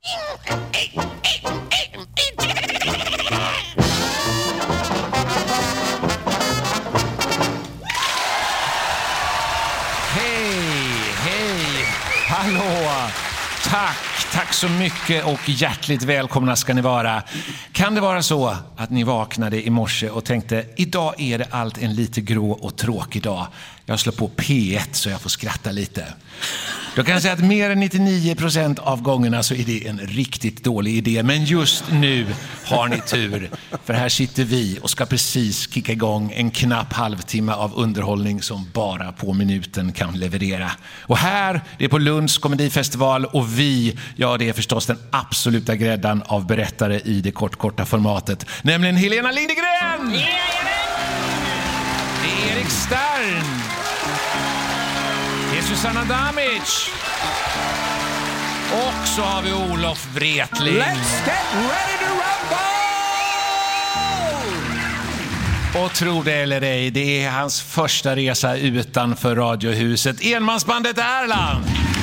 Hallå! Tack så mycket och hjärtligt välkomna ska ni vara. Kan det vara så att ni vaknade i morse och tänkte idag är det allt en lite grå och tråkig dag. Jag slår på P1 så jag får skratta lite. Då kan jag säga att mer än 99% av gångerna så är det en riktigt dålig idé. Men just nu har ni tur. För här sitter vi och ska precis kicka igång en knapp halvtimme av underhållning som bara på minuten kan leverera. Och här, det är på Lunds komedifestival och vi, ja det är förstås den absoluta gräddan av berättare i det korta formatet. Nämligen Helena Lindegren! Det är Erik Stern! Det är Susanna Damic. Och så har vi Olof Wretling. Let's get ready to rumble! Och tro det eller ej, det är hans första resa utanför radiohuset. Enmansbandet Erland.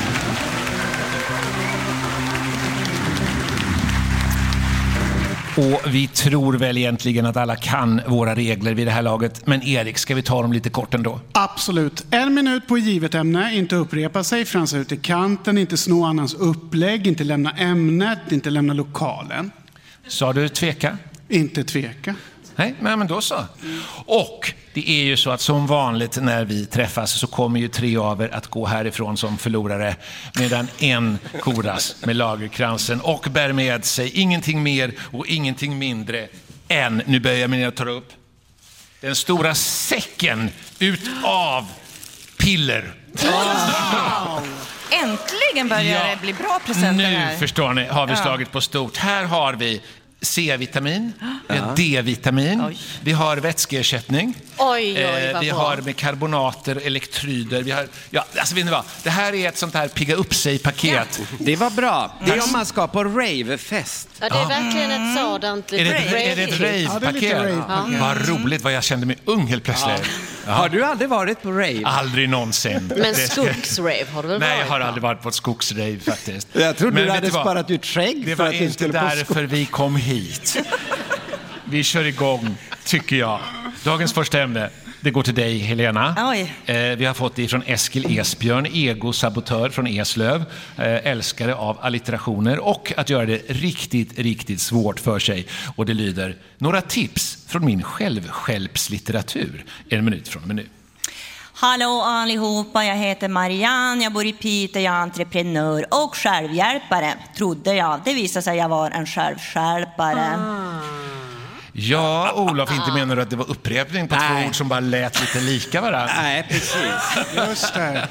Och vi tror väl egentligen att alla kan våra regler vid det här laget. Men Erik, ska vi ta dem lite kort ändå? Absolut. 1 minut på givet ämne, inte upprepa sig, fransa ut i kanten, inte sno annans upplägg, inte lämna ämnet, inte lämna lokalen. Sa du tveka? Inte tveka. Nej, men då så. Och det är ju så att som vanligt när vi träffas så kommer ju 3 av er att gå härifrån som förlorare medan en koras med lagerkransen och bär med sig ingenting mer och ingenting mindre än, nu börjar jag med att ta upp, den stora säcken utav piller. Wow. Äntligen börjar det bli bra presenter här. Nu förstår ni, har vi slagit på stort. Här har vi C-vitamin, vi har D-vitamin, vi har vätskeersättning, vi har med karbonater, elektroder, vi har, alltså vet ni vad, det här är ett sånt här pigga upp sig-paket. Ja. Det var bra, det är om man ska på ravefest. Ja, det är verkligen ett sådant litet Är det ett rave-paket? Vad roligt, vad jag kände mig ung helt plötsligt. Har du aldrig varit på rave? Aldrig någonsin. Men skogsrave har du väl varit? Nej, jag har aldrig varit på ett skogsrave faktiskt. Jag trodde du hade sparat ut skägg. Det var inte därför vi kom hit. Vi kör igång, tycker jag. Dagens första ämne, det går till dig, Helena. Vi har fått det från Eskil Esbjörn, egosabotör från Eslöv, älskare av allitterationer och att göra det riktigt svårt för sig. Och det lyder, några tips från min självhjälpslitteratur. 1 minut från och med nu. Hallå allihopa, jag heter Marianne, jag bor i Piteå, jag är entreprenör och självhjälpare, trodde jag. Det visade sig att jag var en självhjälpare. Ja, Olof, inte menar du att det var upprepning på 2 ord som bara lät lite lika varandra? Nej, precis. Just det.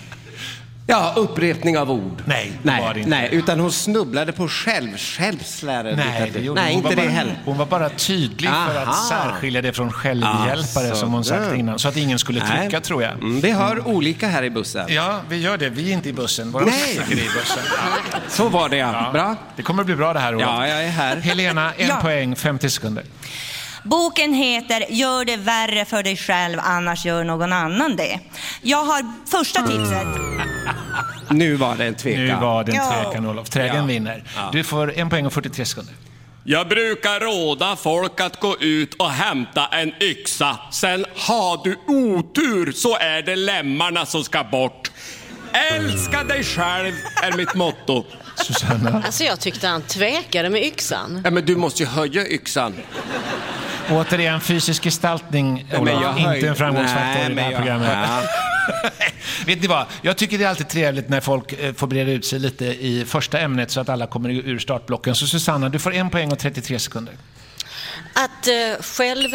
Ja, upprepning av ord. Nej, det var det inte. Nej, utan hon snubblade på självlärare. Nej, det gjorde nej, hon. Inte det heller. Hon var bara tydlig för att särskilja det från självhjälpare som hon sagt innan. Så att ingen skulle trycka, tror jag. Vi hör olika här i bussen. Ja, vi gör det. Vi är inte i bussen. Våra musiker är i bussen. Så var det, ja. Bra. Det kommer att bli bra det här, Olof. Ja, jag är här. Helena, 1 poäng, 50 sekunder. Boken heter Gör det värre för dig själv, annars gör någon annan det. Jag har första tipset. Nu var det en tvekan. Olof. Trägen vinner. Ja. Du får 1 poäng och 43 sekunder. Jag brukar råda folk att gå ut och hämta en yxa. Sen har du otur så är det lemmarna som ska bort. Älska dig själv är mitt motto. Susanna? Alltså jag tyckte han tvekade med yxan. Ja, men du måste ju höja yxan. Återigen fysisk gestaltning, Olof. Inte en framgångsfaktor i det här programmet. Vet ni vad? Jag tycker det är alltid trevligt när folk får breda ut sig lite i första ämnet så att alla kommer ur startblocken. Så Susanna, du får 1 poäng och 33 sekunder. Att själv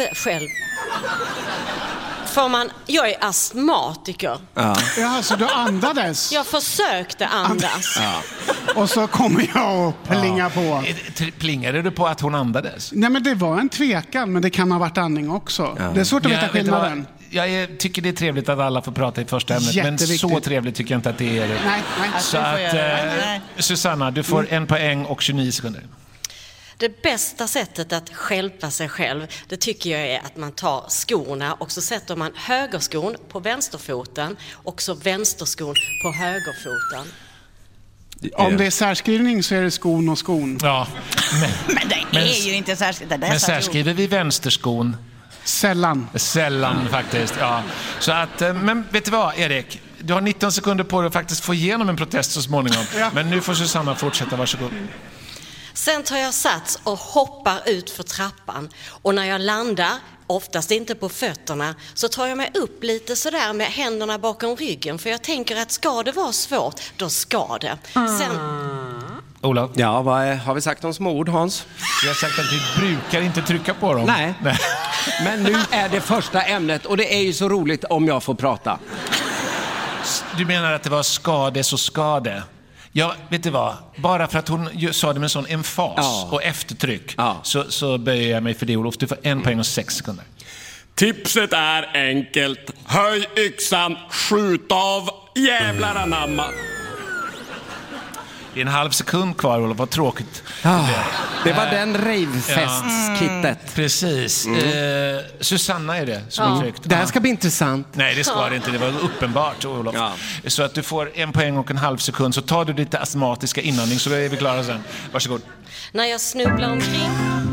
får man... Jag är astmatiker. Ja, så du andades? Jag försökte andas. Och så kommer jag och plinga på. Plingade du på att hon andades? Nej, men det var en tvekan, men det kan ha varit andning också. Det är svårt att veta skillnaden. Jag tycker det är trevligt att alla får prata i första ämnet, men så trevligt tycker jag inte att det är. Nej. Så att, Susanna, du får 1 poäng och 29 sekunder. Det bästa sättet att hjälpa sig själv, det tycker jag är att man tar skorna och så sätter man högerskon på vänsterfoten och så vänsterskon på högerfoten. Om det är särskrivning så är det skon och skon. Ja. Men det är ju inte särskilt. Men särskriver vi vänsterskon? Sällan Faktiskt, ja. Så att, men vet du vad, Erik? Du har 19 sekunder på dig att faktiskt få igenom en protest så småningom. Ja. Men nu får Susanna fortsätta, varsågod. Sen tar jag sats och hoppar ut för trappan. Och när jag landar, oftast inte på fötterna, så tar jag mig upp lite sådär med händerna bakom ryggen. För jag tänker att ska det vara svårt, då ska det. Sen... Olof? Ja, vad har vi sagt om små ord, Hans? Jag har sagt att vi brukar inte trycka på dem. Nej. Men nu är det första ämnet och det är ju så roligt om jag får prata. Du menar att det var skade så skade? Ja, vet du vad? Bara för att hon sa det med sån emfas och eftertryck så böjer jag mig för det, Olof. Du får 1 poäng och 6 sekunder. Tipset är enkelt. Höj yxan, skjut av, jävlar anamma. Det är en halv sekund kvar, Olof. Vad tråkigt. Det var den ravefest-kittet. Precis. Susanna är det som är tryckt. Det här ska bli intressant. Nej, det ska det inte. Det var uppenbart, Olof. Ja. Så att du får 1 poäng och en halv sekund. Så tar du lite astmatiska inandning så är vi klara sen. Varsågod. När jag snubblar omkring.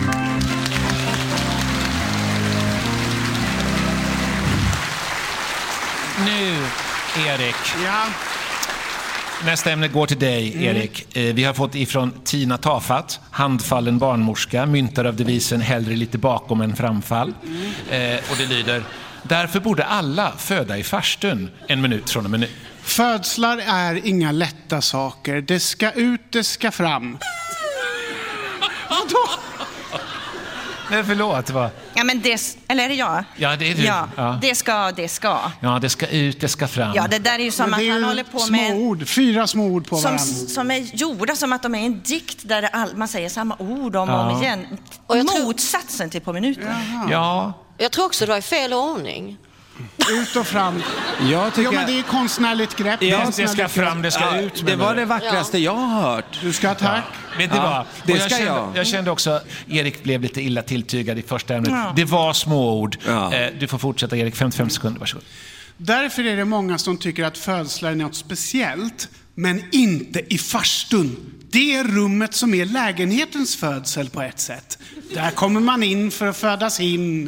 Nu, Erik. Ja. Nästa ämne går till dig, Erik. Vi har fått ifrån Tina Tafat, handfallen barnmorska, myntare av devisen hellre lite bakom än framfall. Och det lyder: därför borde alla föda i farstun 1 minut från och med nu. Födslar är inga lätta saker. Det ska ut, det ska fram. Vadå? Nej, förlåt. Va? Ja, men det... Eller är det jag? Ja, det är du. Ja, Ja. det ska. Ja, det ska ut, det ska fram. Ja, det där är ju som Men att det är han ju håller på små med... ord. 4 små ord på varandra. Som är gjorda som att de är en dikt där man säger samma ord om och om igen. Och jag tror- Motsatsen till på minuter. Ja. Jag tror också det var i fel ordning. Ut och fram. Jag tycker... Jo, men det är konstnärligt grepp. Det ska fram, det ska ut. Det var det vackraste jag har hört. Du ska tack. Vet du vad? det Och ska jag kände också, Erik blev lite illa tilltygad i första ämnet. Ja. Det var små ord. Ja. Du får fortsätta, Erik. 55 sekunder, varsågod. Därför är det många som tycker att födslar är något speciellt, men inte i farstun. Det är rummet som är lägenhetens födsel på ett sätt. Där kommer man in för att födas in.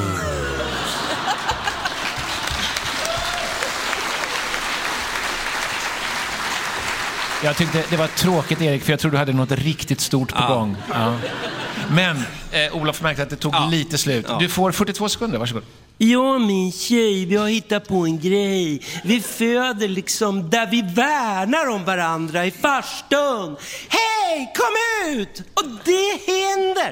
Jag tyckte det var tråkigt, Erik, för jag tror du hade något riktigt stort på gång. Ja. Men Olof märkte att det tog lite slut. Du får 42 sekunder, varsågod. Jag och min tjej, vi har hittat på en grej. Vi föder liksom där vi värnar om varandra i farstun. Hej, kom ut! Och det händer.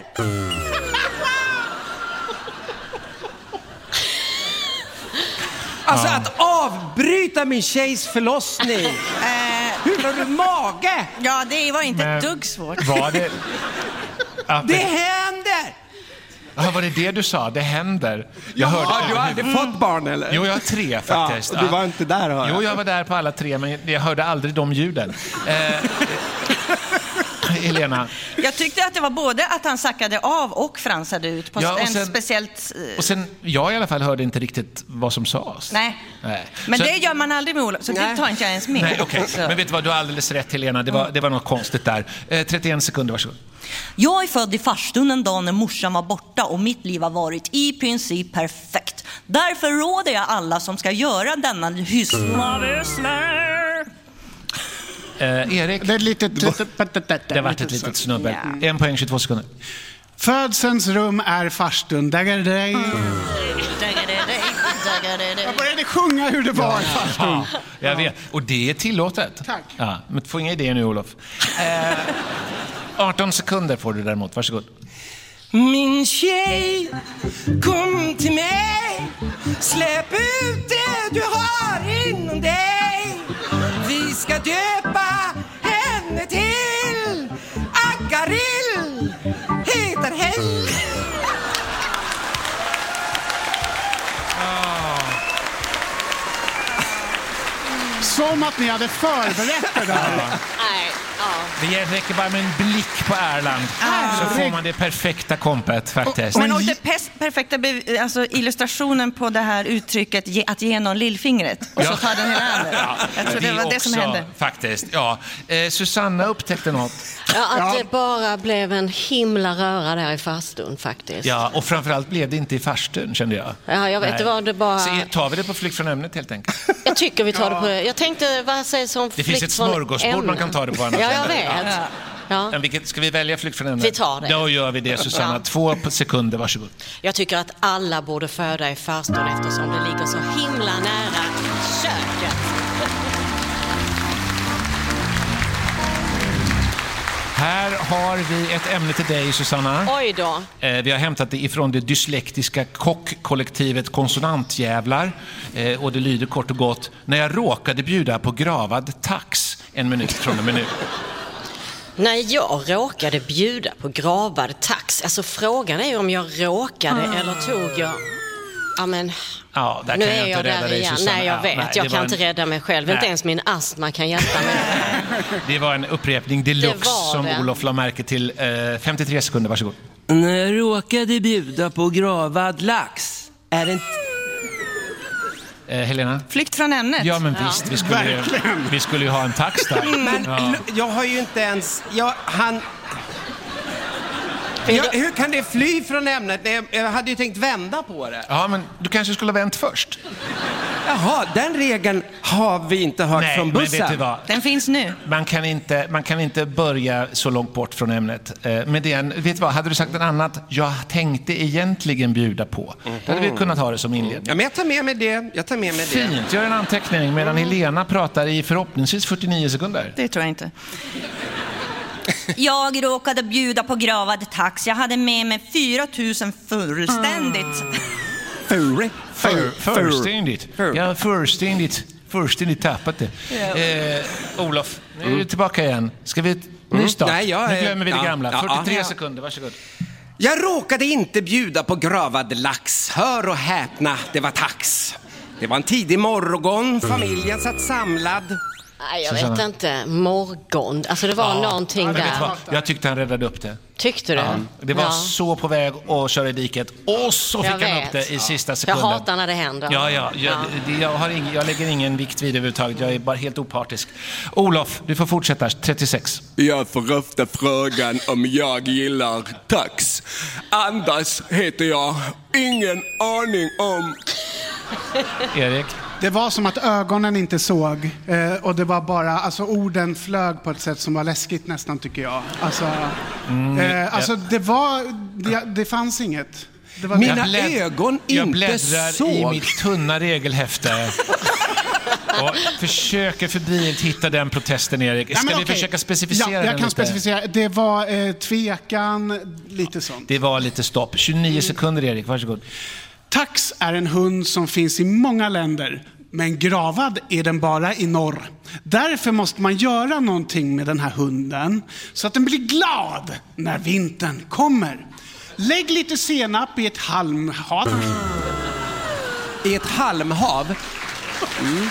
Alltså att avbryta min tjejs förlossning. Hur har du mage? Ja, det var inte ett dugg svårt. Var det... Det händer! Ja, var det du sa? Det händer. Jag hörde... Har du aldrig fått barn eller? Jo, jag har 3 faktiskt. Ja, du var inte där, hör jag. Jo, jag var där på alla 3, men jag hörde aldrig de ljuden. Helena. Jag tyckte att det var både att han sackade av och fransade ut på en speciellt... Och sen, jag i alla fall hörde inte riktigt vad som sades. Nej. Men Så, det gör man aldrig med Olof, så det tar inte jag ens med. Nej, okej. Så. Men vet du vad, du har alldeles rätt, Helena. Det var något konstigt där. 31 sekunder, varsågod. Jag är född i farstun en dag när morsan var borta och mitt liv har varit i princip perfekt. Därför råder jag alla som ska göra denna Erik. Det är lite... Det har varit ett litet snubbel. 1 poäng, 22 sekunder. Födselns rum är farstun. Jag började sjunga hur det var i farstun. Ja, jag vet. Och det är tillåtet. Tack. Ja, men du får inga idéer nu, Olof. 18 sekunder får du däremot. Varsågod. Min tjej, kom till mig. Släpp ut det du har inom dig. Vi ska döpa henne till Agarill. Heter hej. Som att ni hade förberett det där. Nej, Det räcker bara med en blick på Erland så får man det perfekta kompet faktiskt. Men och det perfekta alltså illustrationen på det här uttrycket att ge någon lillfingret och så tar den hela handen. Jag tror det var det som hände. Faktiskt, ja. Susanna upptäckte något. Ja, att det bara blev en himla röra där i farstun faktiskt. Ja, och framförallt blev det inte i farstun, kände jag. Ja, jag vet, det var det bara... Så tar vi det på flykt från ämnet helt enkelt? Jag tycker vi tar det på det. Jag tänkte, vad sägs som det flykt finns ett från smörgåsbord ämnet. man kan ta det på annars. Ja, jag vet. Ja. Men ska vi välja flykt från ämnet? Vi tar det. Då gör vi det, Susanna. 2 sekunder, varsågod. Jag tycker att alla borde föda i farstun eftersom det ligger så himla nära köket. Här har vi ett ämne till dig, Susanna. Oj då. Vi har hämtat det ifrån det dyslektiska kockkollektivet Konsonantjävlar. Och det lyder kort och gott: när jag råkade bjuda på gravad tax 1 minut från och med nu. När jag råkade bjuda på gravad tax. Alltså frågan är ju om jag råkade eller tog jag... Ja, men... Ja, där nu kan är jag inte rädda där dig, igen. Susanna. Nej, jag vet. Nej, jag kan inte rädda mig själv. Inte ens min astma kan hjälpa mig. Det var en upprepning deluxe som det. Olof la märke till. 53 sekunder, varsågod. När jag råkade bjuda på gravad lax. Är det inte... Helena? Flykt från ämnet. Ja, men visst. Vi skulle ju ha en tax där. Men jag har ju inte ens... hur kan det fly från ämnet? Jag hade ju tänkt vända på det. Ja, men du kanske skulle ha vänt först. Jaha, den regeln har vi inte hört från bussen. Men vet du vad? Den finns nu. Man kan inte börja så långt bort från ämnet. Med det, vet du vad? Hade du sagt en annat, jag tänkte egentligen bjuda på. Då hade vi kunnat ha det som inledning. Ja, men jag tar med mig det. Fint, gör en anteckning medan Helena pratar i förhoppningsvis 49 sekunder. Det tror jag inte. Jag råkade bjuda på gravad tax. Jag hade med mig 4 000 fullständigt. Förständigt. Ja, förständigt tappat det. Olof, nu är du tillbaka igen. Ska vi ny start? Nej, nu glömmer vi det gamla. 43 sekunder, varsågod. Jag råkade inte bjuda på gravad lax. Hör och häpna, det var tax. Det var en tidig morgon, familjen satt samlad. Nej, jag vet inte. Morgon. Alltså det var någonting där. Jag tyckte han räddade upp det. Tyckte du? Ja, det var så på väg att köra i diket. Och så fick han upp det i sista sekunden. Jag hatar när det händer. Jag lägger ingen vikt vid överhuvudtaget. Jag är bara helt opartisk. Olof, du får fortsätta. 36. Jag får ofta frågan om jag gillar tax. Anders heter jag. Ingen aning om... Erik? Det var som att ögonen inte såg och det var bara, alltså orden flög på ett sätt som var läskigt nästan, tycker jag. Det fanns inget. Det var Mina ögon jag inte bläddrar såg. i mitt tunna regelhäfte och försöker febrilt hitta den protesten, Erik. Ska vi försöka specificera den lite? Jag kan specificera. Det var tvekan, lite sånt. Det var lite stopp. 29 sekunder, Erik. Varsågod. Tax är en hund som finns i många länder, men gravad är den bara i norr. Därför måste man göra någonting med den här hunden så att den blir glad när vintern kommer. Lägg lite senap i ett halmhav. I ett halmhav? Mm.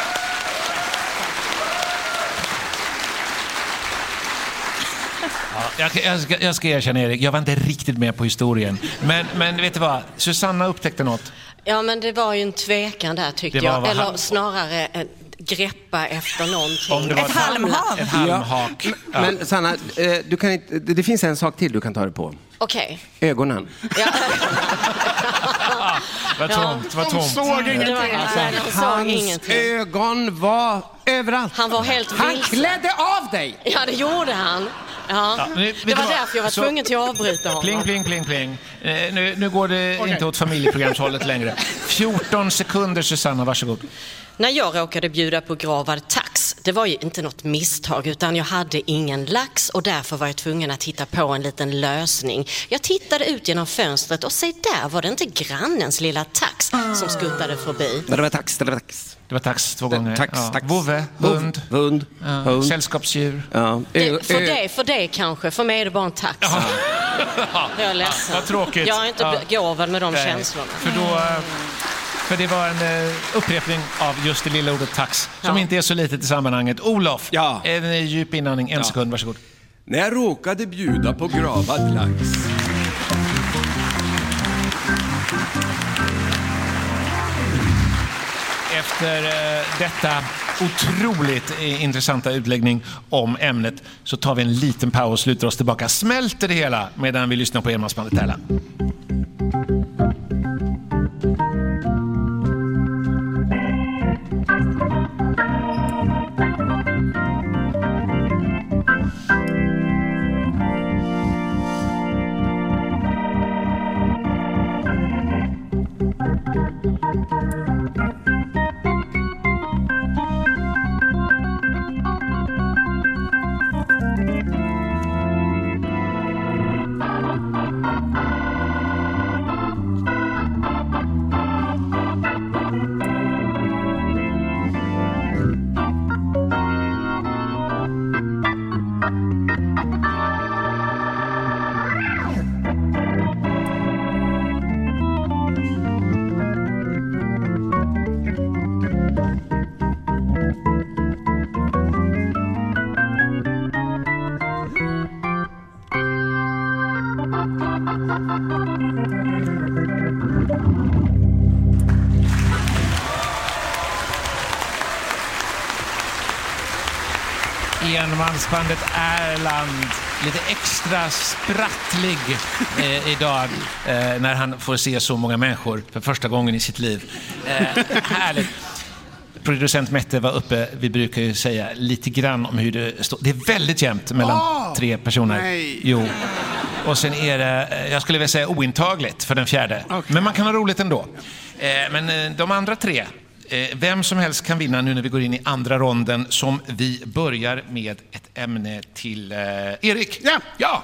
Jag ska erkänna, Erik, jag var inte riktigt med på historien. Men vet du vad? Susanna upptäckte något. Ja, men det var ju en tvekan där, tyckte jag. Eller snarare greppa efter någonting. Ett halmhav. Ett halmhak. Ja. Men Sanna, du kan inte, det finns en sak till du kan ta det på. Okej. Ögonen. Ja. Vad tomt. De såg Hans ögon var överallt. Han var helt Han vilsen. klädde av dig. Ja, det gjorde han. Ja. Det var därför jag var tvungen till att avbryta honom. Pling. Nu går det inte åt familjeprogramshållet längre. 14 sekunder, Susanna, varsågod. När jag råkade bjuda på gravad tax, det var ju inte något misstag, utan jag hade ingen lax och därför var jag tvungen att hitta på en liten lösning. Jag tittade ut genom fönstret och se där var det inte grannens lilla tax som skuttade förbi. Det var tax. Det var tax 2 gånger. Tax. Vovve, hund. Hund. Sällskapsdjur. Ja. För det kanske. För mig är det bara en tax. Jag är ledsen. Vad tråkigt. Jag är inte gåvad med de känslorna. För då För det var en upprepning av just det lilla ordet tax, som inte är så litet i sammanhanget. Olof, en djup inandning, en sekund, varsågod. När jag råkade bjuda på gravad lax. Efter detta otroligt intressanta utläggning om ämnet så tar vi en liten paus och sluter oss tillbaka. Smälter det hela medan vi lyssnar på Enmansbandet Tälla. Enmansbandet Erland, lite extra sprattlig idag när han får se så många människor för första gången i sitt liv. Härligt. Producent Mette var uppe, vi brukar ju säga lite grann om hur det står. Det är väldigt jämnt mellan 3 personer. Nej. Jo. Och sen är det, jag skulle vilja säga ointagligt för den fjärde. Okay. Men man kan ha roligt ändå. Men de andra 3, vem som helst kan vinna nu när vi går in i andra ronden, som vi börjar med ett ämne till Erik. Ja.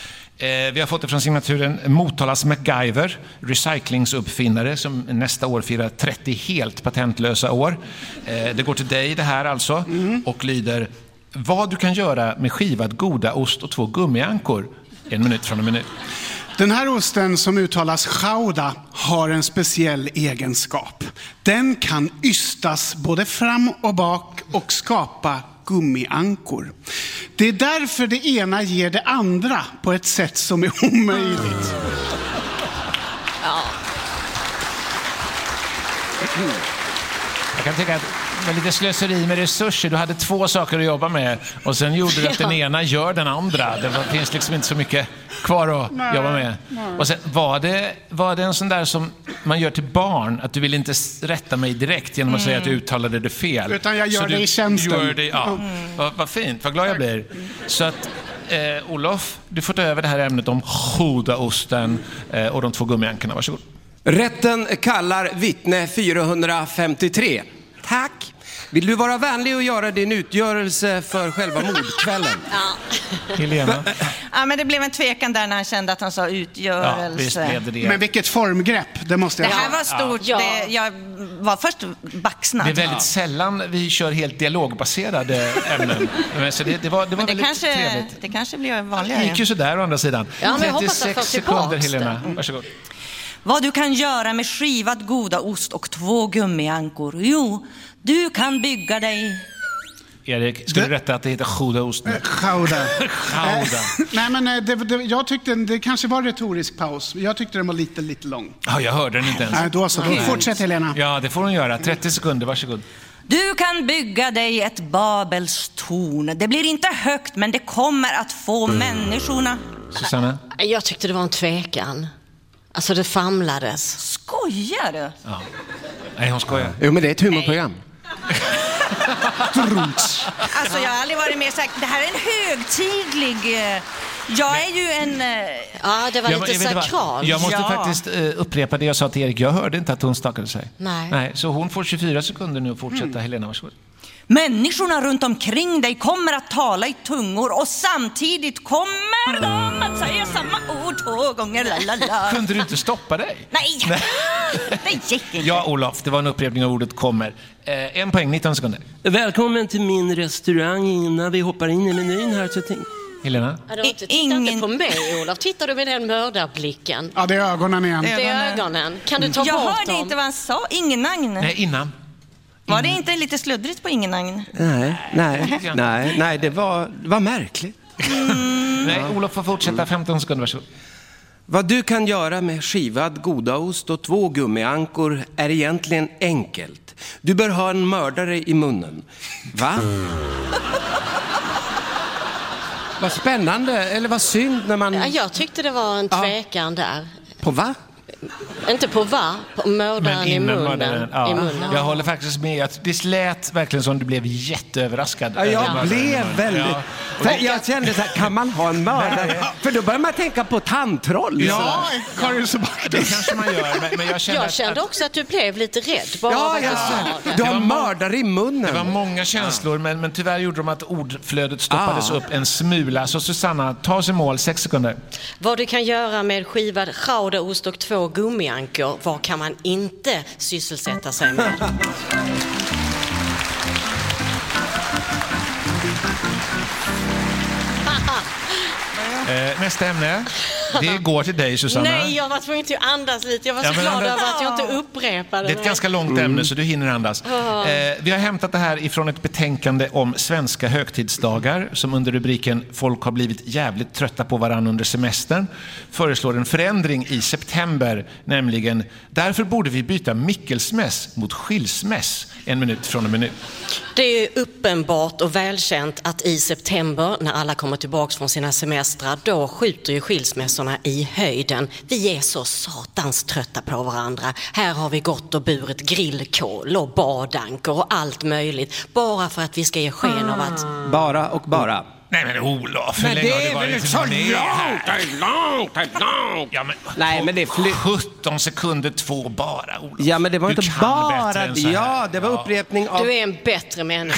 Vi har fått det från signaturen Motalas MacGyver, recyclingsuppfinnare som nästa år firar 30 helt patentlösa år. Det går till dig det här alltså och lyder: vad du kan göra med skivad goda ost och 2 gummiankor. 1 minut från en minut. Den här osten som uttalas gouda har en speciell egenskap. Den kan ystas både fram och bak och skapa gummiankor. Det är därför det ena ger det andra på ett sätt som är omöjligt. Jag kan tycka att det var lite slöseri med resurser. Du hade 2 saker att jobba med och sen gjorde du att den ena gör den andra. Det finns liksom inte så mycket kvar att jobba med. Och sen var det en sån där som man gör till barn, att du vill inte rätta mig direkt genom att säga att du uttalade det fel. Utan jag gör det i tjänsten. Vad fint, vad glad jag blir. Så att Olof, du får ta över det här ämnet om goda osten och de 2 gummiankorna. Varsågod. Rätten kallar vittne 453. Tack. Vill du vara vänlig och göra din utgörelse för själva mordkvällen? Helena? Ja, men det blev en tvekan där när han kände att han sa utgörelse. Ja, visst blev det. Men vilket formgrepp, det måste jag säga. Det här var stort. Ja. Jag var först baxnad. Det är väldigt sällan vi kör helt dialogbaserade ämnen. Så det var väldigt trevligt. Det kanske blir vanligare. Det gick ju sådär å andra sidan. Ja, 36 sekunder, Helena. Varsågod. Vad du kan göra med skivad goda ost och 2 gummiankor? Jo, du kan bygga dig... Erik, skulle du rätta att det heter goda ost? Gouda. Nej, men jag tyckte det kanske var retorisk paus. Jag tyckte den var lite lång. Ja, jag hörde den inte ens. Nej, då fortsätt Helena. Ja, det får hon göra. 30 sekunder, varsågod. Du kan bygga dig ett Babels torn. Det blir inte högt, men det kommer att få människorna... Susanna? Jag tyckte det var en tvekan. Alltså det famlades. Skojar du? Ja. Nej, hon skojar. Jo, men det är ett humorprogram. Alltså jag har aldrig varit med sagt. Det här är en högtidlig... Jag är ju en... Ja, det var lite sakral. Jag måste faktiskt upprepa det jag sa till Erik. Jag hörde inte att hon stakade sig. Nej. Så hon får 24 sekunder nu att fortsätta. Helena, varsågod. Människorna runt omkring dig kommer att tala i tungor och samtidigt kommer de att säga samma ord 2 gånger. Lalala. Kunde du inte stoppa dig? Nej. Det gick inte. Ja, Olof, det var en upprepning av ordet kommer. 1 poäng, 19 sekunder. Välkommen till min restaurang. Innan vi hoppar in i menyn här så Helena? Ja, du titta inte på mig, Olof. Tittar du med den mördarblicken? Ja, det är ögonen igen. Det är ögonen. Kan du ta Jag bort hörde dem? inte vad han sa. Ingen nagn. Nej, innan. Var det inte lite sluddrigt på ingen nagn? Nej, det var märkligt. Nej, Olof får fortsätta 15 sekunder, varsågod. Vad du kan göra med skivad godaost och 2 gummiankor är egentligen enkelt. Du bör ha en mördare i munnen. Va? Vad spännande, eller vad synd när man... Ja, jag tyckte det var en tvekan där. På va? Inte på va? På mördaren i munnen. Mördaren, ja. I munnen. Jag håller faktiskt med. Det lät verkligen som du blev jätteöverraskad. Ja, jag blev väldigt... Ja. Jag kände så här, kan man ha en mördare? För då börjar man tänka på tandtroll. Ja, Karin Det kanske man gör, men jag kände också att du blev lite rädd. Bara Ja, att jag du sa det. Du har mördare i munnen. Det var många känslor, men tyvärr gjorde de att ordflödet stoppades upp en smula. Så Susanna, ta oss i mål, 6 sekunder. Vad du kan göra med skivad chowderost och 2 gummiankor, vad kan man inte sysselsätta sig med? Nästa ämne. Det går till dig, Susanna. Nej, jag var tvungen att andas lite. Jag var så glad över att jag inte upprepade det är ett ganska långt ämne, så du hinner andas. Vi har hämtat det här ifrån ett betänkande om svenska högtidsdagar som under rubriken "Folk har blivit jävligt trötta på varann under semestern" föreslår en förändring i september, nämligen "Därför borde vi byta Mikkelsmäss mot skilsmäss 1 minut från och med nu." Det är uppenbart och välkänt att i september, när alla kommer tillbaka från sina semestrar, då skjuter ju skilsmässorna i höjden. Vi är så satans trötta på varandra. Här har vi gått och burit grillkål och badankor och allt möjligt, bara för att vi ska ge sken av att... Bara och bara. Nej men Olof, hur Men länge det har är du varit väl så med här? långt. Ja, men, Nej, men det är 17 sekunder 2 bara, Olof. Ja, men det var Du inte kan bara... bättre än så här. Ja, det var upprepning av... Du är en bättre människa.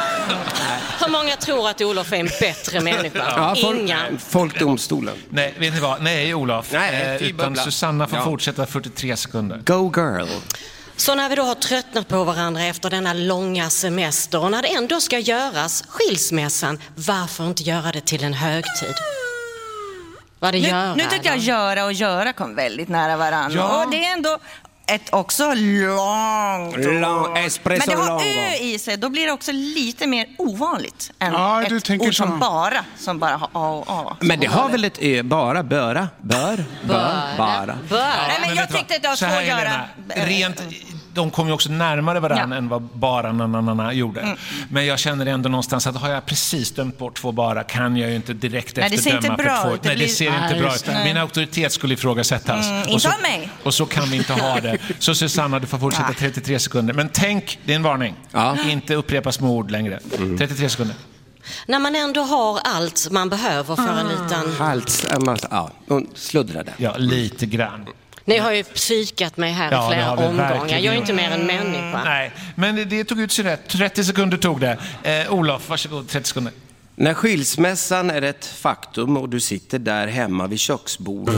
Hur många tror att Olof är en bättre människa? Ja, Inga. Folkdomstolen. Nej, vet ni vad? Nej, Olof. Nej, utan Susanna får Ja. fortsätta 43 sekunder. Go girl. Så när vi då har tröttnat på varandra efter denna långa semester och när det ändå ska göras, skilsmässan, varför inte göra det till en högtid? Vad det göra? Nu tycker jag göra och göra kom väldigt nära varandra. Ja. Och det är ändå ett också långt ord. Espresso Men det har longo. ö i sig, då blir det också lite mer ovanligt än Ja, du ett tänker ord så. som bara har a och a. Men det har väl ett ö, bara, bara, bara. Nej, men jag vet du tyckte att jag vad? Så får här, göra... Helena, rent, de kom ju också närmare varandra än vad bara nananana gjorde. Men jag känner ändå någonstans att har jag precis dömt bort 2 bara, kan jag ju inte direkt Nej, det ser efterdöma inte bra för 2. ut. Det Nej, det blir- ser inte Nej, bra just ut. det. Min auktoritet skulle ifrågasättas. inte av mig. Och så kan vi inte ha det. Så Susanna, du får fortsätta 33 sekunder. Men tänk, det är en varning. Ja. Inte upprepa små ord längre. 33 sekunder. När man ändå har allt man behöver för en liten... Hals, ja, hon sluddrade. Ja, lite grann. Ni har ju psykat mig här Ja, i det flera har vi omgångar. verkligen Jag är gjort. inte mer än människa. Nej, men det tog ut sig rätt. 30 sekunder tog det. Olof, varsågod, 30 sekunder. När skilsmässan är ett faktum och du sitter där hemma vid köksbordet.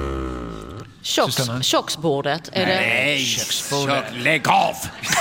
Susanna? Köksbordet, är det... Nej, köksbordet. Lägg av!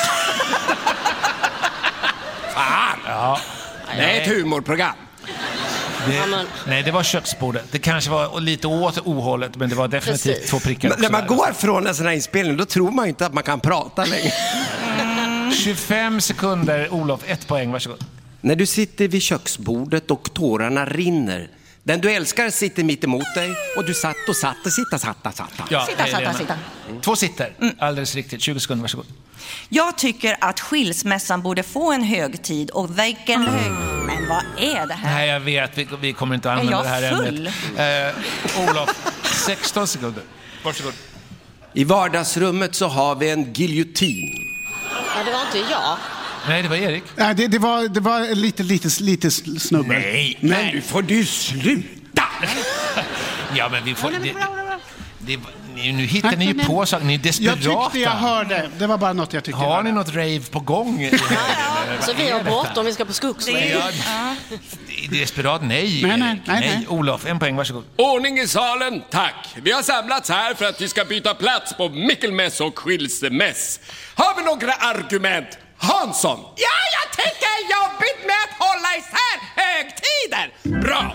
Fan! Ja. Det är ett humorprogram. Nej, det var köksbordet. Det kanske var lite åt ohållet, men det var definitivt Precis. 2 prickar Men också när man där. går från en sån här inspelning, då tror man ju inte att man kan prata längre. 25 sekunder, Olof, 1 poäng, varsågod. När du sitter vid köksbordet och tårarna rinner. Den du älskar sitter mitt emot dig och du satt. Ja, Sitta. 2 sitter, alldeles riktigt. 20 sekunder, varsågod. Jag tycker att skilsmässan borde få en högtid och vilken Men vad är det här? Nej, jag vet, vi kommer inte att använda jag det här full? ämnet. Olof, 16 sekunder, varsågod. I vardagsrummet så har vi en giljotin. Ja, det var inte jag. Nej, det var Erik. Nej, det var lite snubbe. Nej. Men nu får du sluta! Ja, men vi får... Nu hittar ni ju på saker, ni är Jag desperata. tyckte jag hörde. Det var bara något jag tyckte. Har ni något rave på gång? Så vi har bråttom, vi ska på skogsväg. Desperat, nej. Nej. Olof, 1 poäng, varsågod. Ordning i salen, tack. Vi har samlats här för att vi ska byta plats på Mikkelsmäss och skilsmäss. Har vi några argument? Hansson. Ja, jag tycker det är jobbigt med att hålla isär högtider. Bra.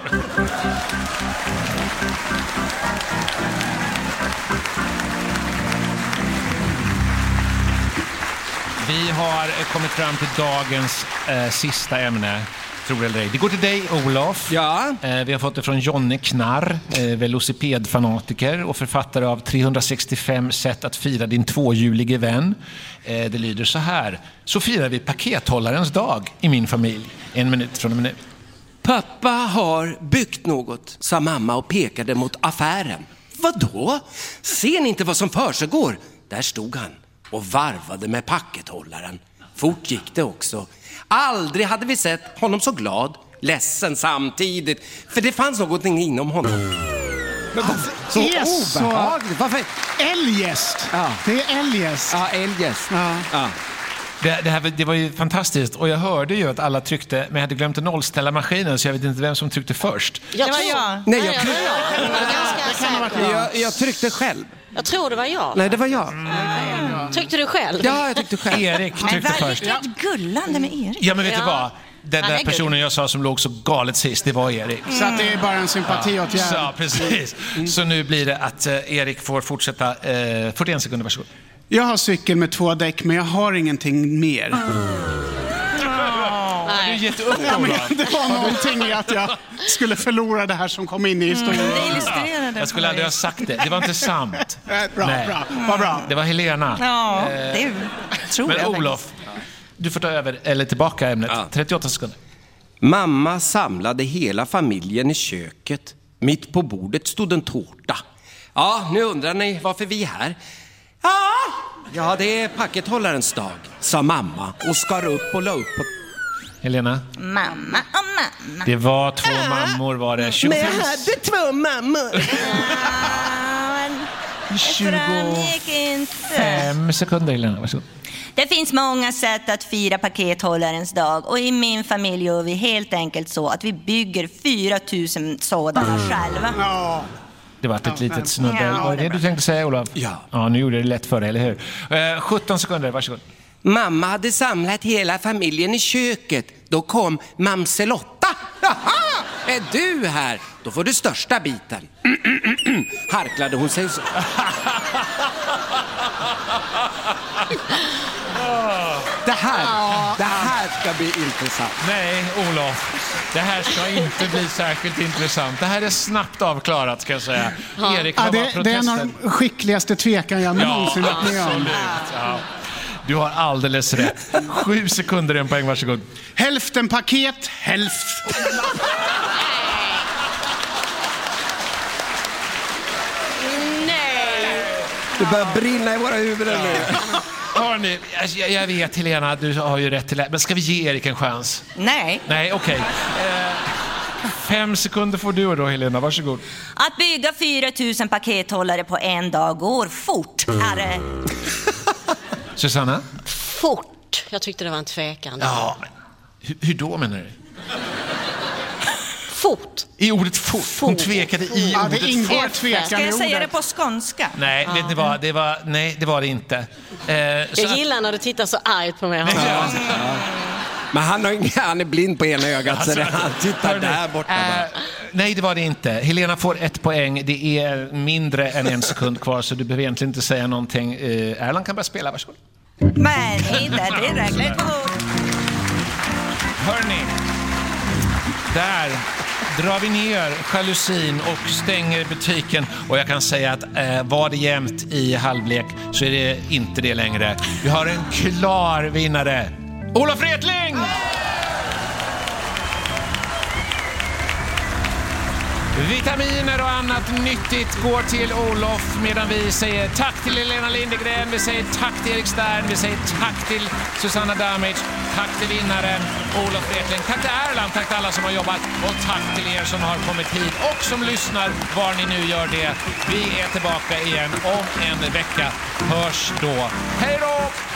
Vi har kommit fram till dagens sista ämne, tror eller ej. Det går till dig, Olof. Ja. Vi har fått det från Jonne Knarr, velocipedfanatiker och författare av 365 sätt att fira din tvåhjulige vän. Det lyder så här. Så firar vi pakethållarens dag i min familj. 1 minut från en minut. Pappa har byggt något, sa mamma och pekade mot affären. Vadå? Ser ni inte vad som försiggår? Där stod han och varvade med pakethållaren. Fort gick det också. Aldrig hade vi sett honom så glad, ledsen samtidigt. För det fanns någonting inom honom. Men så obehagligt. Varför? Eljest. Ja. Det är eljest. Ja, eljest. Ja. Det var ju fantastiskt och jag hörde ju att alla tryckte, men jag hade glömt att nollställa maskinen så jag vet inte vem som tryckte först. Det var jag. Nej, jag tryckte själv. Jag tror det var jag. Nej, det var jag. Tryckte du själv? Ja, jag tryckte själv. Erik Men tryckte först. vilket gullande med Erik. Ja, men vet du vad? Den Han där är personen jag sa som låg så galet sist, det var Erik. Så att det är bara en sympatiåtgärd. Ja, precis. Så nu blir det att Erik får fortsätta 41 sekunder, varsågod. Jag har cykel med 2 däck, men jag har ingenting mer. Har du gett upp, Ja, men Olof? det var någonting i att jag skulle förlora det här som kom in i historien. Det illustrerade. Jag skulle aldrig ha sagt det. Det var inte sant. Nej. Bra. Det var Helena. Ja, det tror Men jag Olof, du får ta över, eller tillbaka ämnet. 38 sekunder. Mamma samlade hela familjen i köket. Mitt på bordet stod en tårta. Ja, nu undrar ni varför vi är här. Ja, det är pakethållarens dag, sa mamma och skar upp och la upp på... Helena? Mamma och mamma. Det var 2 mammor var det. 25... Men jag hade 2 mammor. Det framgick inte. 5 sekunder, Helena. Varsågod. Det finns många sätt att fira pakethållarens dag och i min familj gör vi helt enkelt så att vi bygger 4000 sådana själva. Ja. Det var ett litet snubbe. Ja, Vad är det du tänkte säga, Olof? Ja. Nu gjorde det lätt för dig, eller hur? 17 sekunder, varsågod. Mamma hade samlat hela familjen i köket. Då kom mamselotta. Jaha, är du här? Då får du största biten. Harklade hon sig så. Det här ska bli intressant. Nej, Olof. Det här ska inte bli särskilt intressant. Det här är snabbt avklarat, ska jag säga. Erik, vad var protesten? Det är en av de skickligaste tvekan jag någonsin varit med om. Absolut. Ja. Du har alldeles rätt. 7 sekunder, en poäng, varsågod. Hälften paket, hälften. Nej. Det börjar brinna i våra huvuden nu. Hörrni, jag vet, Helena, du har ju rätt till det. Men ska vi ge Erik en chans? Nej. Nej, okej. 5 sekunder får du då, Helena. Varsågod. Att bygga 4000 pakethållare på en dag går fort. Susanna? Fort. Jag tyckte det var en tvekan. Ja, men hur då menar du? Fort. I ordet fort. Hon tvekade i Ja, ordet det ingår fort. tvekan Ska i jag säga det ordet. på skånska? Nej, vet ni vad? Det var det inte. Jag gillar när du tittar så argt på mig. Men han är blind på ena ögat så han tittar hörni, där borta bara. nej, det var det inte. Helena får 1 poäng. Det är mindre än 1 sekund kvar så du behöver egentligen inte säga någonting. Erland kan börja spela, varsågod. Men inte tillräckligt fort. Hörni, där drar vi ner jalusin och stänger butiken. Och jag kan säga att var det jämnt i halvlek så är det inte det längre. Vi har en klar vinnare. Olof Wretling! Vitaminer och annat nyttigt går till Olof medan vi säger tack till Helena Lindegren, vi säger tack till Erik Stern, vi säger tack till Susanna Damic, tack till vinnaren Olof Wretling, tack till Erland, tack till alla som har jobbat och tack till er som har kommit hit och som lyssnar var ni nu gör det. Vi är tillbaka igen om en vecka. Hörs då. Hej då!